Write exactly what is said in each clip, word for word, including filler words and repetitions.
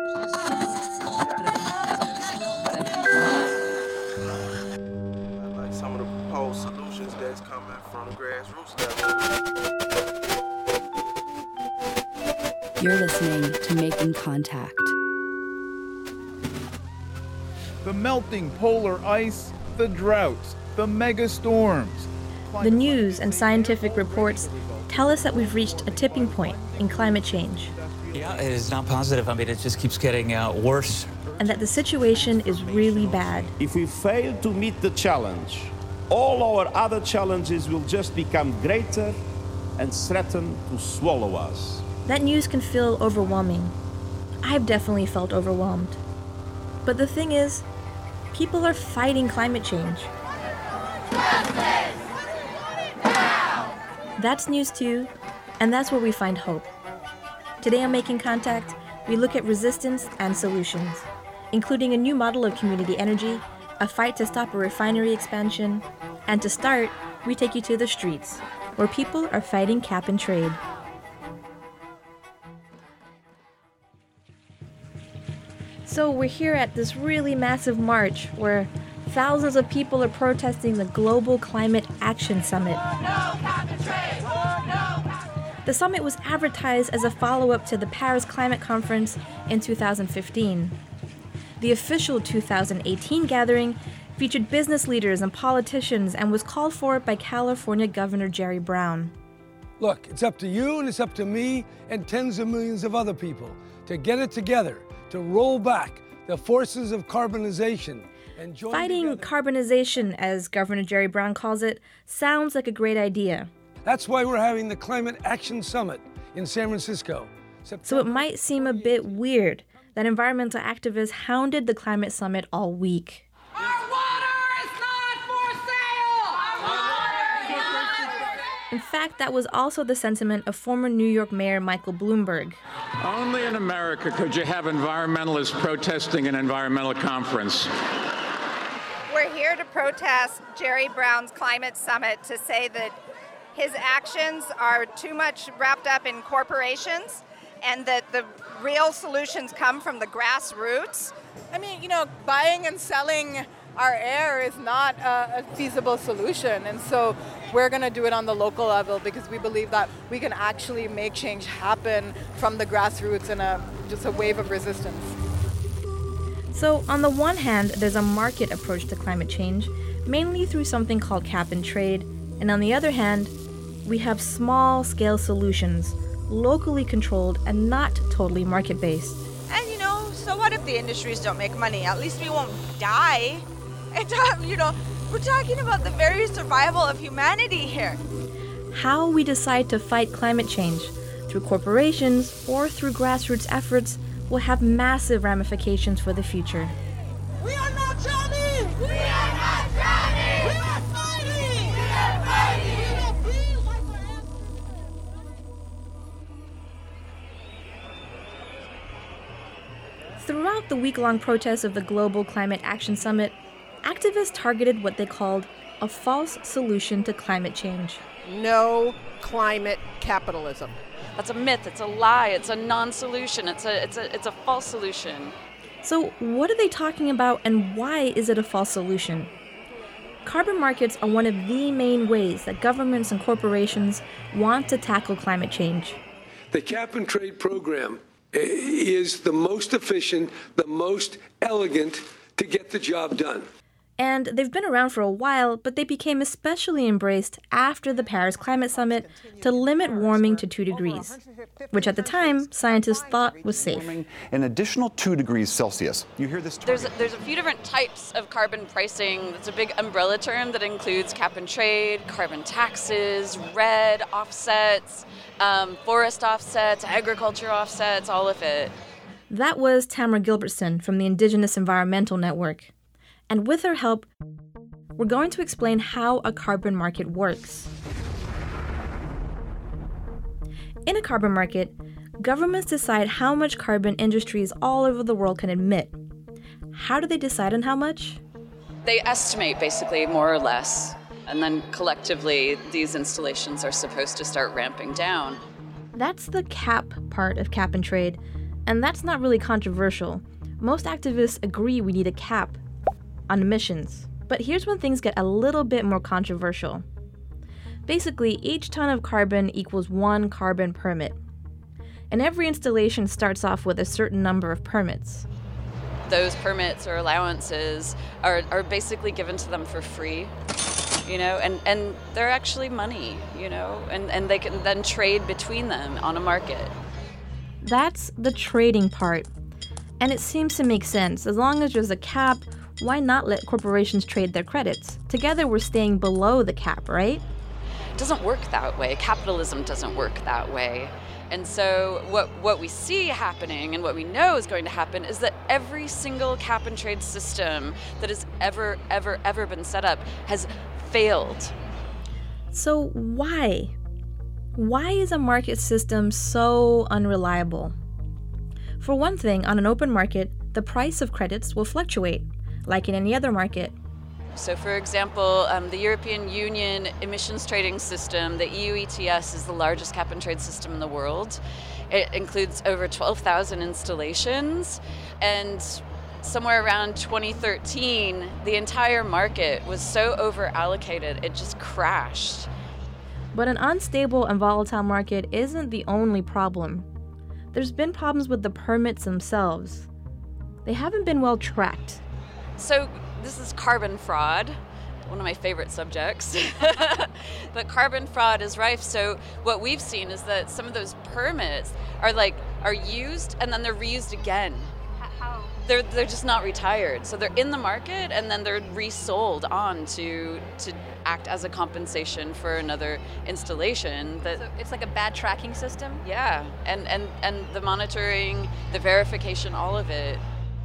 Like some of the proposed solutions that's coming from the grassroots level. You're listening to Making Contact. The melting polar ice, the droughts, the mega storms. The news and scientific reports tell us that we've reached a tipping point in climate change. Yeah, it is not positive. I mean, it just keeps getting uh, worse. And that the situation is really bad. If we fail to meet the challenge, all our other challenges will just become greater and threaten to swallow us. That news can feel overwhelming. I've definitely felt overwhelmed. But the thing is, people are fighting climate change. That's news too, and that's where we find hope. Today on Making Contact, we look at resistance and solutions, including a new model of community energy, a fight to stop a refinery expansion, and to start, we take you to the streets, where people are fighting cap and trade. So we're here at this really massive march where thousands of people are protesting the Global Climate Action Summit. The summit was advertised as a follow-up to the Paris Climate Conference in two thousand fifteen. The official two thousand eighteen gathering featured business leaders and politicians and was called for by California Governor Jerry Brown. Look, it's up to you and it's up to me and tens of millions of other people to get it together, to roll back the forces of carbonization. And join Fighting together. carbonization, as Governor Jerry Brown calls it, sounds like a great idea. That's why we're having the Climate Action Summit in San Francisco. September. So it might seem a bit weird that environmental activists hounded the climate summit all week. Our water is not for sale! Our water is not for sale! In fact, that was also the sentiment of former New York Mayor Michael Bloomberg. Only in America could you have environmentalists protesting an environmental conference. We're here to protest Jerry Brown's climate summit to say that his actions are too much wrapped up in corporations and that the real solutions come from the grassroots. I mean, you know, buying and selling our air is not a, a feasible solution. And so we're going to do it on the local level because we believe that we can actually make change happen from the grassroots in a just a wave of resistance. So on the one hand, there's a market approach to climate change, mainly through something called cap and trade. And on the other hand, we have small-scale solutions, locally controlled and not totally market-based. And you know, so what if the industries don't make money? At least we won't die. And um, you know, we're talking about the very survival of humanity here. How we decide to fight climate change, through corporations or through grassroots efforts, will have massive ramifications for the future. We are not drowning! We are not drowning! We are fighting! We are fighting! Throughout the week-long protests of the Global Climate Action Summit, activists targeted what they called a false solution to climate change. No climate capitalism. That's a myth, it's a lie, it's a non-solution, it's a, it's a, it's a false solution. So what are they talking about and why is it a false solution? Carbon markets are one of the main ways that governments and corporations want to tackle climate change. The cap and trade program is the most efficient, the most elegant to get the job done. And they've been around for a while, but they became especially embraced after the Paris Climate Summit to limit warming to two degrees, which at the time scientists thought was safe. An additional two degrees Celsius. You hear this? There's a, there's a few different types of carbon pricing. It's a big umbrella term that includes cap and trade, carbon taxes, red offsets, um, forest offsets, agriculture offsets, all of it. That was Tamara Gilbertson from the Indigenous Environmental Network. And with her help, we're going to explain how a carbon market works. In a carbon market, governments decide how much carbon industries all over the world can emit. How do they decide on how much? They estimate, basically, more or less, and then collectively, these installations are supposed to start ramping down. That's the cap part of cap and trade. And that's not really controversial. Most activists agree we need a cap on emissions. But here's when things get a little bit more controversial. Basically, each ton of carbon equals one carbon permit. And every installation starts off with a certain number of permits. Those permits or allowances are, are basically given to them for free, you know, and, and they're actually money, you know, and, and they can then trade between them on a market. That's the trading part. And it seems to make sense. As long as there's a cap, why not let corporations trade their credits? Together we're staying below the cap, right? It doesn't work that way. Capitalism doesn't work that way. And so what, what we see happening and what we know is going to happen is that every single cap and trade system that has ever, ever, ever been set up has failed. So why? Why is a market system so unreliable? For one thing, on an open market, the price of credits will fluctuate, like in any other market. So for example, um, the European Union emissions trading system, the E U E T S, is the largest cap and trade system in the world. It includes over twelve thousand installations, and somewhere around twenty thirteen, the entire market was so over-allocated, it just crashed. But an unstable and volatile market isn't the only problem. There's been problems with the permits themselves. They haven't been well tracked. So this is carbon fraud, one of my favorite subjects. But carbon fraud is rife. So what we've seen is that some of those permits are like are used and then they're reused again. How? They're they're just not retired. So they're in the market and then they're resold on to to act as a compensation for another installation. That so it's like a bad tracking system? Yeah, and and and the monitoring, the verification, all of it.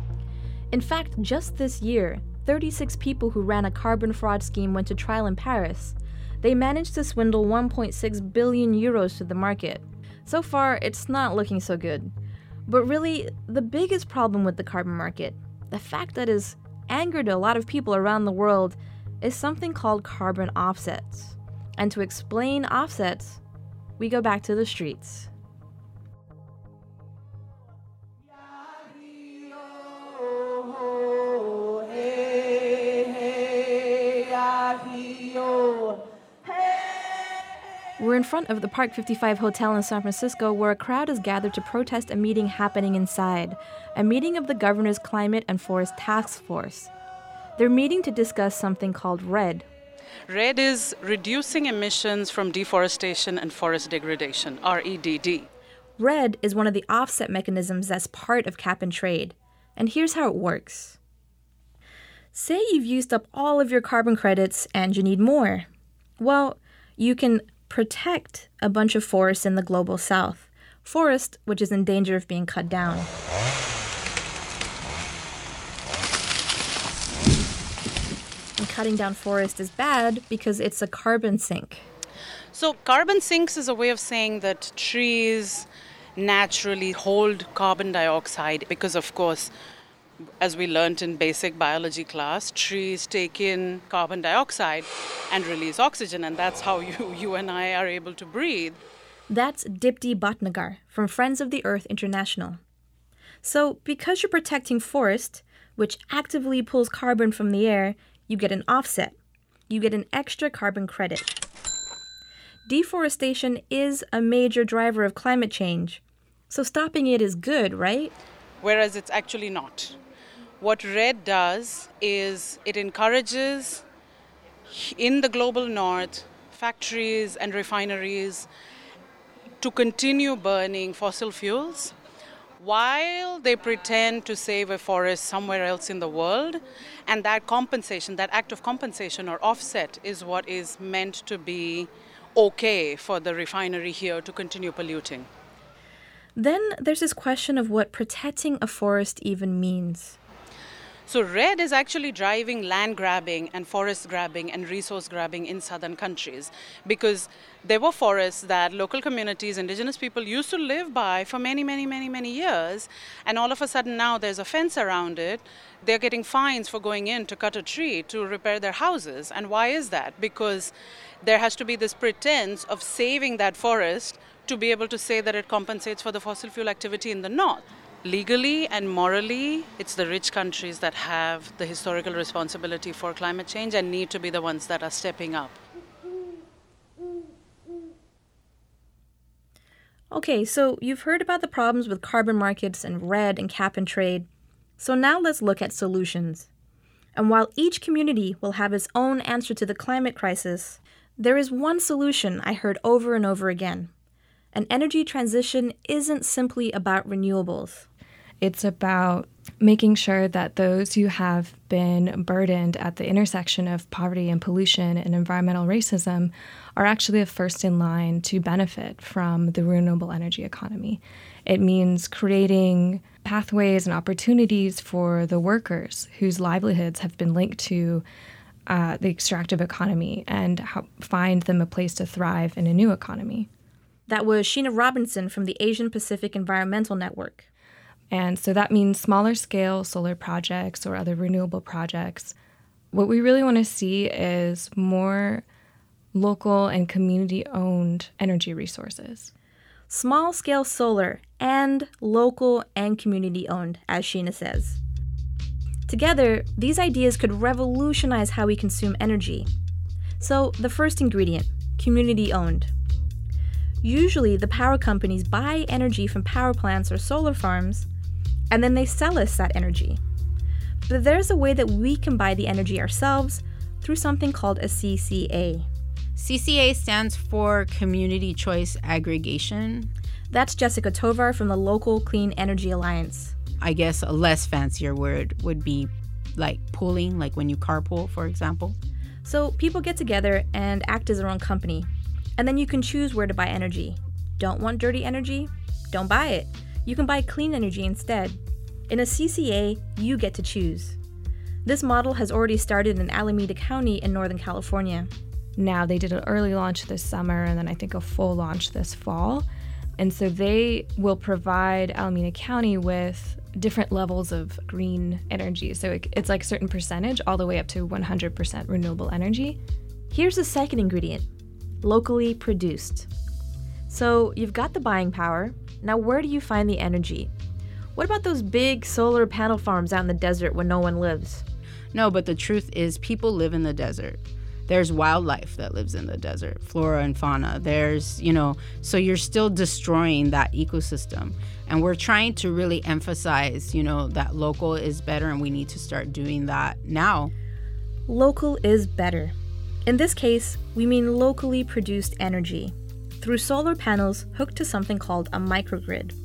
In fact, just this year, thirty-six people who ran a carbon fraud scheme went to trial in Paris. They managed to swindle one point six billion euros to the market. So far, it's not looking so good. But really, the biggest problem with the carbon market, the fact that has angered a lot of people around the world, is something called carbon offsets. And to explain offsets, we go back to the streets. We're in front of the Park fifty-five Hotel in San Francisco, where a crowd is gathered to protest a meeting happening inside, a meeting of the governor's Climate and Forest Task Force. They're meeting to discuss something called REDD. REDD is Reducing Emissions from Deforestation and Forest Degradation, R E D D. REDD is one of the offset mechanisms that's part of cap and trade. And here's how it works. Say you've used up all of your carbon credits and you need more. Well, you can protect a bunch of forests in the global south, forest which is in danger of being cut down. And cutting down forest is bad because it's a carbon sink. So carbon sinks is a way of saying that trees naturally hold carbon dioxide because, of course, as we learned in basic biology class, trees take in carbon dioxide and release oxygen, and that's how you, you and I are able to breathe. That's Dipti Bhatnagar from Friends of the Earth International. So because you're protecting forest, which actively pulls carbon from the air, you get an offset. You get an extra carbon credit. Deforestation is a major driver of climate change, so stopping it is good, right? Whereas it's actually not. What REDD does is it encourages, in the global north, factories and refineries to continue burning fossil fuels while they pretend to save a forest somewhere else in the world. And that compensation, that act of compensation or offset, is what is meant to be okay for the refinery here to continue polluting. Then there's this question of what protecting a forest even means. So REDD is actually driving land grabbing and forest grabbing and resource grabbing in southern countries, because there were forests that local communities, indigenous people used to live by for many, many, many, many years, and all of a sudden now there's a fence around it. They're getting fines for going in to cut a tree to repair their houses. And why is that? Because there has to be this pretense of saving that forest to be able to say that it compensates for the fossil fuel activity in the north. Legally and morally, it's the rich countries that have the historical responsibility for climate change and need to be the ones that are stepping up. Okay, so you've heard about the problems with carbon markets and REDD and cap and trade. So now let's look at solutions. And while each community will have its own answer to the climate crisis, there is one solution I heard over and over again. An energy transition isn't simply about renewables. It's about making sure that those who have been burdened at the intersection of poverty and pollution and environmental racism are actually the first in line to benefit from the renewable energy economy. It means creating pathways and opportunities for the workers whose livelihoods have been linked to uh, the extractive economy and how, find them a place to thrive in a new economy. That was Sheena Robinson from the Asian Pacific Environmental Network. And so that means smaller scale solar projects or other renewable projects. What we really want to see is more local and community-owned energy resources. Small-scale solar and local and community-owned, as Sheena says. Together, these ideas could revolutionize how we consume energy. So, the first ingredient, community-owned. Usually, the power companies buy energy from power plants or solar farms, and then they sell us that energy. But there's a way that we can buy the energy ourselves through something called a C C A. C C A stands for Community Choice Aggregation. That's Jessica Tovar from the local Clean Energy Alliance. I guess a less fancier word would be like pooling, like when you carpool, for example. So people get together and act as their own company. And then you can choose where to buy energy. Don't want dirty energy? Don't buy it. You can buy clean energy instead. In a C C A, you get to choose. This model has already started in Alameda County in Northern California. Now they did an early launch this summer and then I think a full launch this fall. And so they will provide Alameda County with different levels of green energy. So it, it's like a certain percentage all the way up to one hundred percent renewable energy. Here's the second ingredient, locally produced. So you've got the buying power. Now where do you find the energy? What about those big solar panel farms out in the desert where no one lives? No, but the truth is people live in the desert. There's wildlife that lives in the desert, flora and fauna. There's, you know, so you're still destroying that ecosystem. And we're trying to really emphasize, you know, that local is better and we need to start doing that now. Local is better. In this case, we mean locally produced energy through solar panels hooked to something called a microgrid.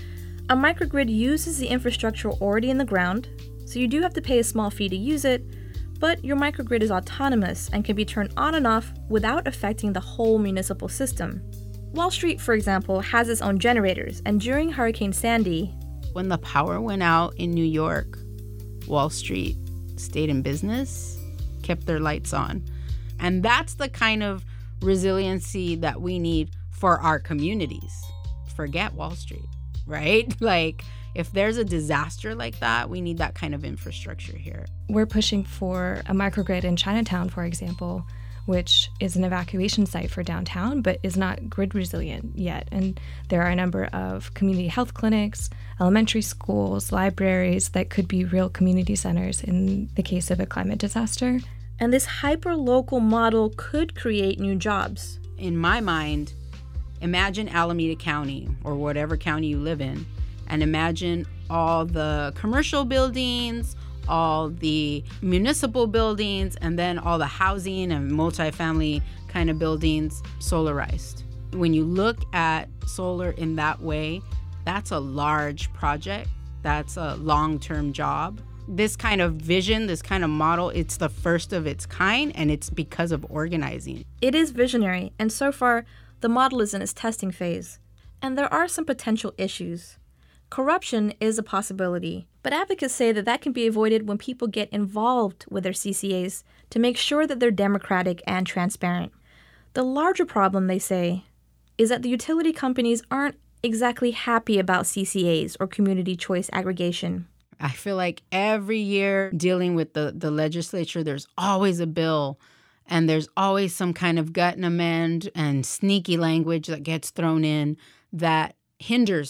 A microgrid uses the infrastructure already in the ground, so you do have to pay a small fee to use it, but your microgrid is autonomous and can be turned on and off without affecting the whole municipal system. Wall Street, for example, has its own generators, and during Hurricane Sandy, when the power went out in New York, Wall Street stayed in business, kept their lights on. And that's the kind of resiliency that we need for our communities. Forget Wall Street, right? Like, if there's a disaster like that, we need that kind of infrastructure here. We're pushing for a microgrid in Chinatown, for example, which is an evacuation site for downtown, but is not grid resilient yet. And there are a number of community health clinics, elementary schools, libraries that could be real community centers in the case of a climate disaster. And this hyper-local model could create new jobs. In my mind, imagine Alameda County or whatever county you live in, and imagine all the commercial buildings, all the municipal buildings, and then all the housing and multifamily kind of buildings solarized. When you look at solar in that way, that's a large project. That's a long-term job. This kind of vision, this kind of model, it's the first of its kind, and it's because of organizing. It is visionary, and so far, the model is in its testing phase. And there are some potential issues. Corruption is a possibility, but advocates say that that can be avoided when people get involved with their C C As to make sure that they're democratic and transparent. The larger problem, they say, is that the utility companies aren't exactly happy about C C As or community choice aggregation. I feel like every year dealing with the, the legislature, there's always a bill and there's always some kind of gut and amend and sneaky language that gets thrown in that hinders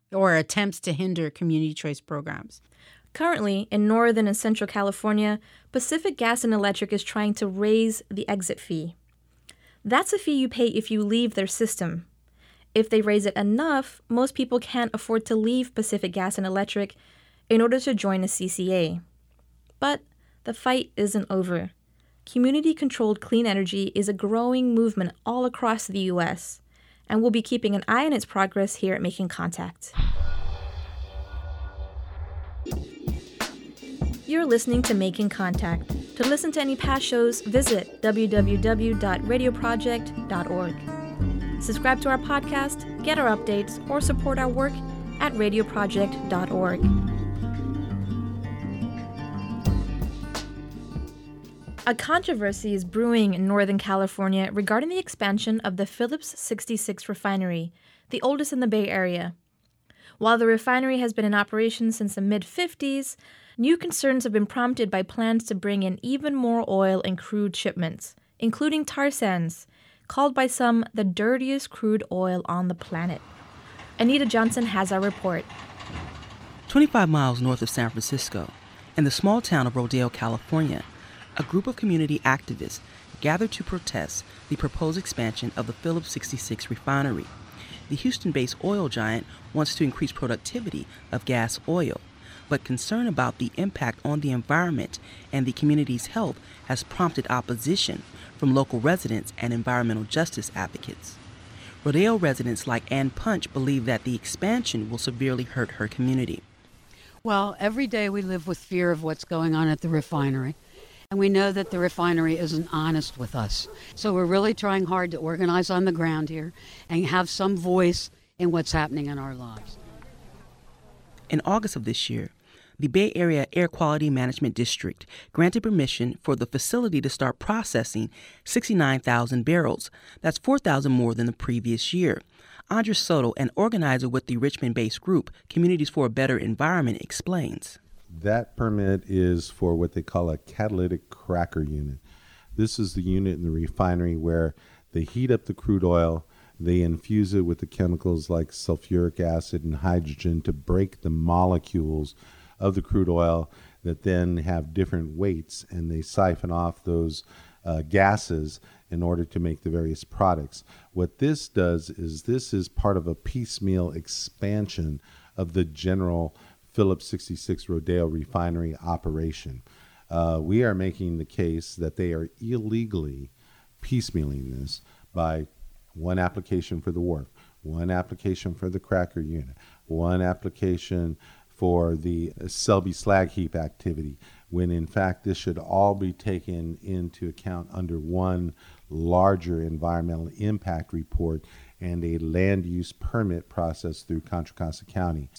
or attempts to hinder community choice programs. Currently, in Northern and Central California, Pacific Gas and Electric is trying to raise the exit fee. That's a fee you pay if you leave their system. If they raise it enough, most people can't afford to leave Pacific Gas and Electric in order to join a C C A. But the fight isn't over. Community-controlled clean energy is a growing movement all across the U S, and we'll be keeping an eye on its progress here at Making Contact. You're listening to Making Contact. To listen to any past shows, visit w w w dot radio project dot org. Subscribe to our podcast, get our updates, or support our work at radio project dot org. A controversy is brewing in Northern California regarding the expansion of the Phillips sixty-six refinery, the oldest in the Bay Area. While the refinery has been in operation since the mid fifties, new concerns have been prompted by plans to bring in even more oil and crude shipments, including tar sands, called by some the dirtiest crude oil on the planet. Anita Johnson has our report. twenty-five miles north of San Francisco, in the small town of Rodeo, California, a group of community activists gathered to protest the proposed expansion of the Phillips sixty-six refinery. The Houston-based oil giant wants to increase productivity of gas oil, but concern about the impact on the environment and the community's health has prompted opposition from local residents and environmental justice advocates. Rodeo residents like Ann Punch believe that the expansion will severely hurt her community. Well, every day we live with fear of what's going on at the refinery. And we know that the refinery isn't honest with us. So we're really trying hard to organize on the ground here and have some voice in what's happening in our lives. In August of this year, the Bay Area Air Quality Management District granted permission for the facility to start processing sixty-nine thousand barrels. That's four thousand more than the previous year. Andres Soto, an organizer with the Richmond-based group Communities for a Better Environment, explains. That permit is for what they call a catalytic cracker unit. This is the unit in the refinery where they heat up the crude oil, they infuse it with the chemicals like sulfuric acid and hydrogen to break the molecules of the crude oil that then have different weights, and they siphon off those uh, gases in order to make the various products. What this does is this is part of a piecemeal expansion of the general Phillips sixty-six Rodeo refinery operation. Uh, we are making the case that they are illegally piecemealing this by one application for the wharf, one application for the cracker unit, one application for the Selby slag heap activity, when in fact this should all be taken into account under one larger environmental impact report and a land use permit process through Contra Costa County.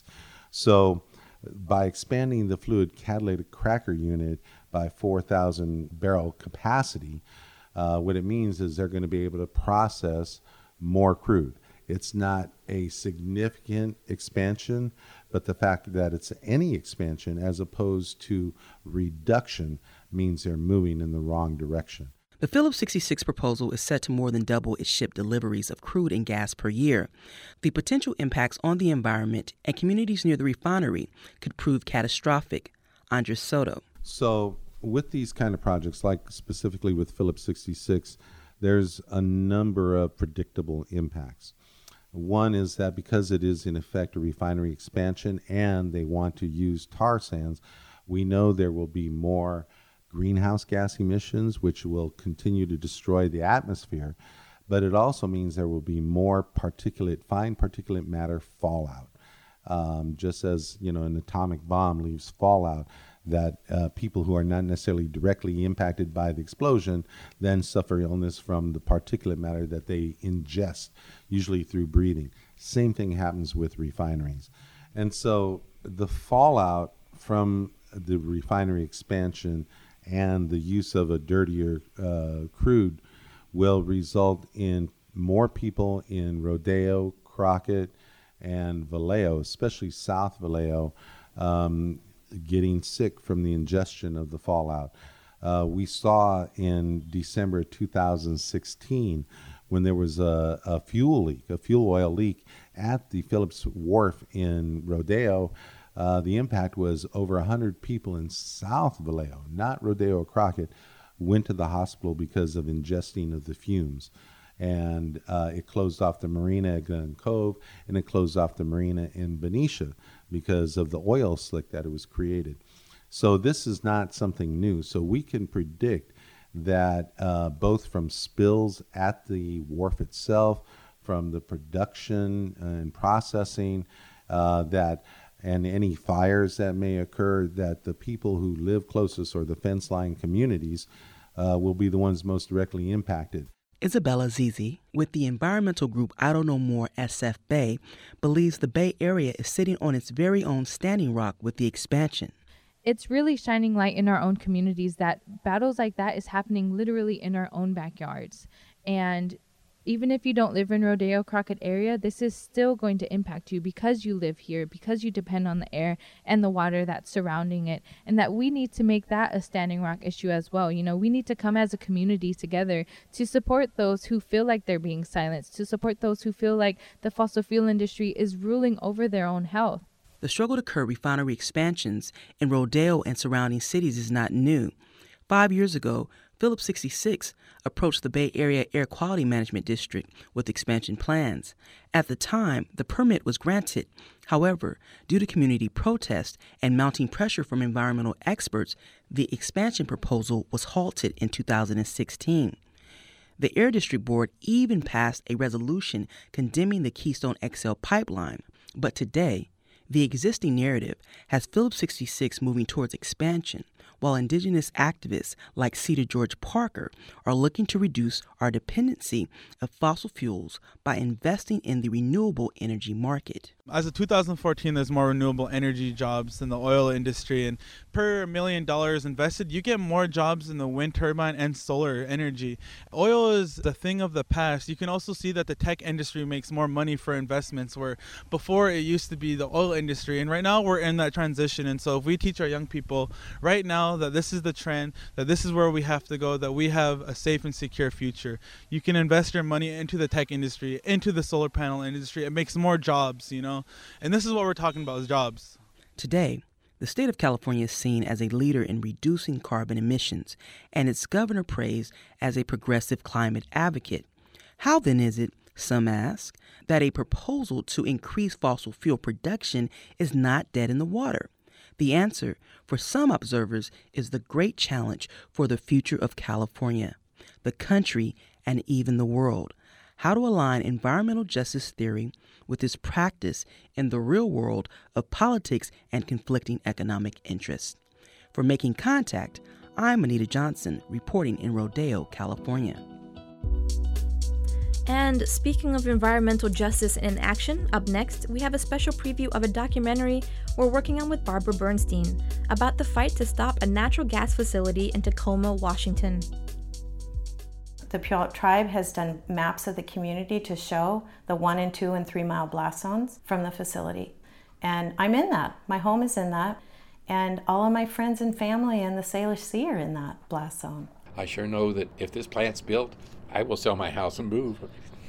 So by expanding the fluid catalytic cracker unit by four thousand barrel capacity, uh, what it means is they're going to be able to process more crude. It's not a significant expansion, but the fact that it's any expansion as opposed to reduction means they're moving in the wrong direction. The Phillips sixty-six proposal is set to more than double its ship deliveries of crude and gas per year. The potential impacts on the environment and communities near the refinery could prove catastrophic. Andres Soto. So with these kind of projects, like specifically with Phillips sixty-six, there's a number of predictable impacts. One is that because it is in effect a refinery expansion and they want to use tar sands, we know there will be more greenhouse gas emissions, which will continue to destroy the atmosphere, but it also means there will be more particulate, fine particulate matter fallout. Um, just as, you know, an atomic bomb leaves fallout, that uh, people who are not necessarily directly impacted by the explosion then suffer illness from the particulate matter that they ingest, usually through breathing. Same thing happens with refineries. And so the fallout from the refinery expansion and the use of a dirtier uh, crude will result in more people in Rodeo, Crockett, and Vallejo, especially South Vallejo, um, getting sick from the ingestion of the fallout. Uh, we saw in December two thousand sixteen when there was a, a fuel leak, a fuel oil leak at the Phillips Wharf in Rodeo. Uh, the impact was over one hundred people in South Vallejo, not Rodeo Crockett, went to the hospital because of ingesting of the fumes. And uh, it closed off the marina at Glen Cove, and it closed off the marina in Benicia because of the oil slick that it was created. So this is not something new. So we can predict that uh, both from spills at the wharf itself, from the production and processing, uh, that and any fires that may occur, that the people who live closest or the fence line communities uh, will be the ones most directly impacted. Isabella Zizi, with the environmental group I Don't Know More S F Bay, believes the Bay Area is sitting on its very own Standing Rock with the expansion. It's really shining light in our own communities that battles like that is happening literally in our own backyards. And even if you don't live in Rodeo Crockett area, this is still going to impact you because you live here, because you depend on the air and the water that's surrounding it, and that we need to make that a Standing Rock issue as well. You know, we need to come as a community together to support those who feel like they're being silenced, to support those who feel like the fossil fuel industry is ruling over their own health. The struggle to curb refinery expansions in Rodeo and surrounding cities is not new. Five years ago, Phillips sixty-six approached the Bay Area Air Quality Management District with expansion plans. At the time, the permit was granted. However, due to community protest and mounting pressure from environmental experts, the expansion proposal was halted in two thousand sixteen. The Air District Board even passed a resolution condemning the Keystone X L pipeline. But today, the existing narrative has Phillips sixty-six moving towards expansion, while indigenous activists like Cedar George Parker are looking to reduce our dependency of fossil fuels by investing in the renewable energy market. As of two thousand fourteen, there's more renewable energy jobs in the oil industry, and per million dollars invested, you get more jobs in the wind turbine and solar energy. Oil is the thing of the past. You can also see that the tech industry makes more money for investments, where before it used to be the oil industry, and right now we're in that transition. And so if we teach our young people right now that this is the trend, that this is where we have to go, that we have a safe and secure future, you can invest your money into the tech industry, into the solar panel industry. It makes more jobs, you know. And this is what we're talking about, is jobs. Today, the state of California is seen as a leader in reducing carbon emissions, and its governor praised as a progressive climate advocate. How then is it, some ask, that a proposal to increase fossil fuel production is not dead in the water? The answer, for some observers, is the great challenge for the future of California, the country, and even the world. How to align environmental justice theory with its practice in the real world of politics and conflicting economic interests. For Making Contact, I'm Anita Johnson, reporting in Rodeo, California. And speaking of environmental justice in action, up next, we have a special preview of a documentary we're working on with Barbara Bernstein about the fight to stop a natural gas facility in Tacoma, Washington. The Puyallup tribe has done maps of the community to show the one and two and three mile blast zones from the facility. And I'm in that. My home is in that. And all of my friends and family in the Salish Sea are in that blast zone. I sure know that if this plant's built, I will sell my house and move.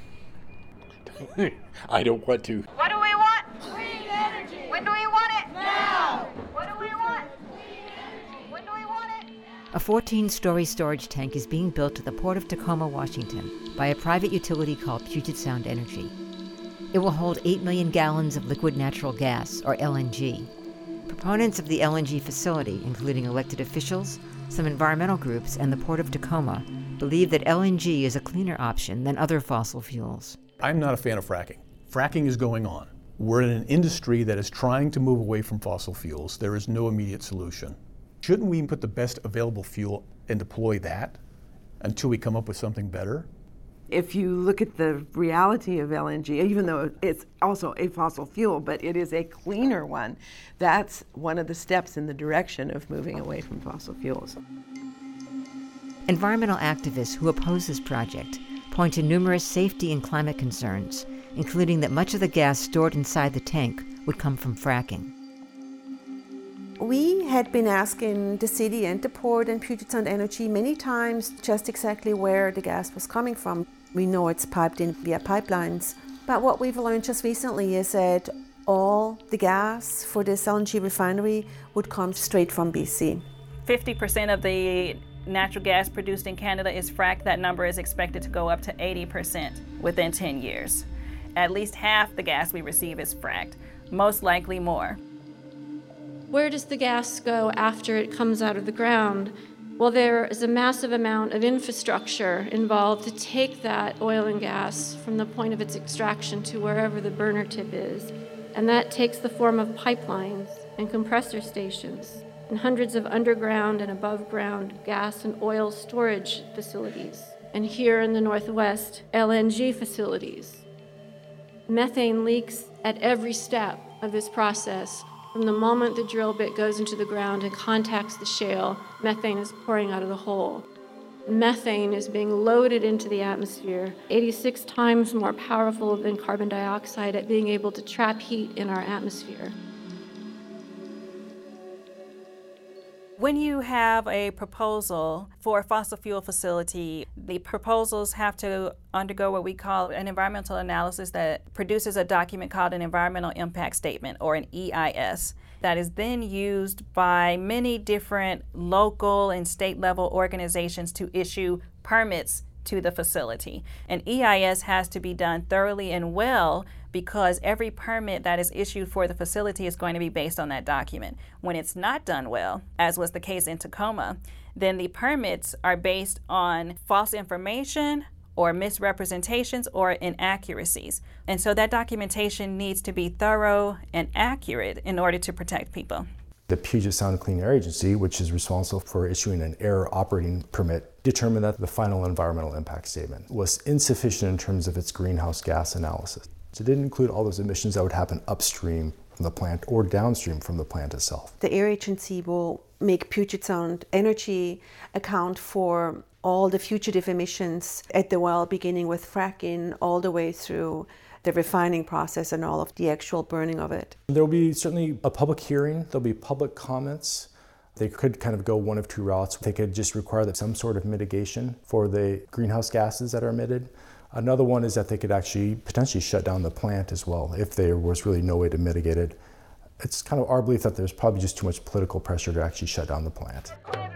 I don't want to. What do we want? Clean energy. When do we want it? Now. What do we want? Clean energy. When do we want it? A fourteen-story storage tank is being built at the Port of Tacoma, Washington, by a private utility called Puget Sound Energy. It will hold eight million gallons of liquid natural gas, or L N G. Proponents of the L N G facility, including elected officials, some environmental groups, and the Port of Tacoma, believe that L N G is a cleaner option than other fossil fuels. I'm not a fan of fracking. Fracking is going on. We're in an industry that is trying to move away from fossil fuels. There is no immediate solution. Shouldn't we put the best available fuel and deploy that until we come up with something better? If you look at the reality of L N G, even though it's also a fossil fuel, but it is a cleaner one, that's one of the steps in the direction of moving away from fossil fuels. Environmental activists who oppose this project point to numerous safety and climate concerns, including that much of the gas stored inside the tank would come from fracking. We had been asking the city and the port and Puget Sound Energy many times just exactly where the gas was coming from. We know it's piped in via pipelines. But what we've learned just recently is that all the gas for this L N G refinery would come straight from B C. fifty percent of the natural gas produced in Canada is fracked. That number is expected to go up to eighty percent within ten years. At least half the gas we receive is fracked, most likely more. Where does the gas go after it comes out of the ground? Well, there is a massive amount of infrastructure involved to take that oil and gas from the point of its extraction to wherever the burner tip is. And that takes the form of pipelines and compressor stations and hundreds of underground and above ground gas and oil storage facilities. And here in the Northwest, L N G facilities. Methane leaks at every step of this process. From the moment the drill bit goes into the ground and contacts the shale, methane is pouring out of the hole. Methane is being loaded into the atmosphere, eighty-six times more powerful than carbon dioxide at being able to trap heat in our atmosphere. When you have a proposal for a fossil fuel facility, the proposals have to undergo what we call an environmental analysis that produces a document called an environmental impact statement, or an E I S, that is then used by many different local and state level organizations to issue permits to the facility. An E I S has to be done thoroughly and well because every permit that is issued for the facility is going to be based on that document. When it's not done well, as was the case in Tacoma, then the permits are based on false information or misrepresentations or inaccuracies. And so that documentation needs to be thorough and accurate in order to protect people. The Puget Sound Clean Air Agency, which is responsible for issuing an air operating permit, determined that the final environmental impact statement was insufficient in terms of its greenhouse gas analysis. So it didn't include all those emissions that would happen upstream from the plant or downstream from the plant itself. The air agency will make Puget Sound Energy account for all the fugitive emissions at the well, beginning with fracking all the way through the refining process and all of the actual burning of it. There will be certainly a public hearing, there'll be public comments. They could kind of go one of two routes. They could just require that some sort of mitigation for the greenhouse gases that are emitted. Another one is that they could actually potentially shut down the plant as well if there was really no way to mitigate it. It's kind of our belief that there's probably just too much political pressure to actually shut down the plant.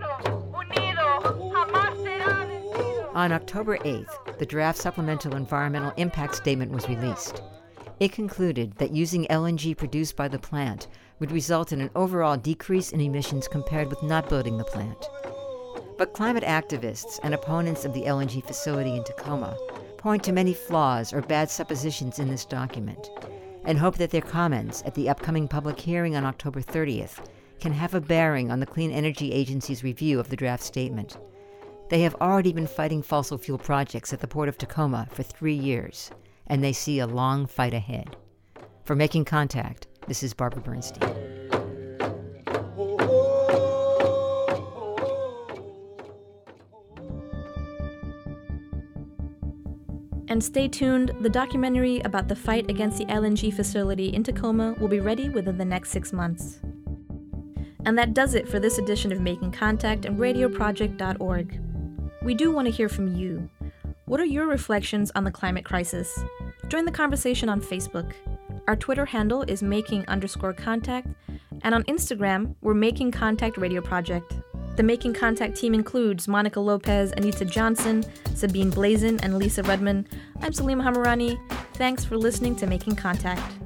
On October eighth, the draft Supplemental Environmental Impact Statement was released. It concluded that using L N G produced by the plant would result in an overall decrease in emissions compared with not building the plant. But climate activists and opponents of the L N G facility in Tacoma point to many flaws or bad suppositions in this document and hope that their comments at the upcoming public hearing on October thirtieth can have a bearing on the Clean Energy Agency's review of the draft statement. They have already been fighting fossil fuel projects at the Port of Tacoma for three years, and they see a long fight ahead. For Making Contact, this is Barbara Bernstein. And stay tuned, the documentary about the fight against the L N G facility in Tacoma will be ready within the next six months. And that does it for this edition of Making Contact and radio project dot org. We do want to hear from you. What are your reflections on the climate crisis? Join the conversation on Facebook. Our Twitter handle is making underscore contact, and on Instagram, we're Making Contact Radio Project. The Making Contact team includes Monica Lopez, Anita Johnson, Sabine Blazin, and Lisa Redman. I'm Salima Hamirani. Thanks for listening to Making Contact.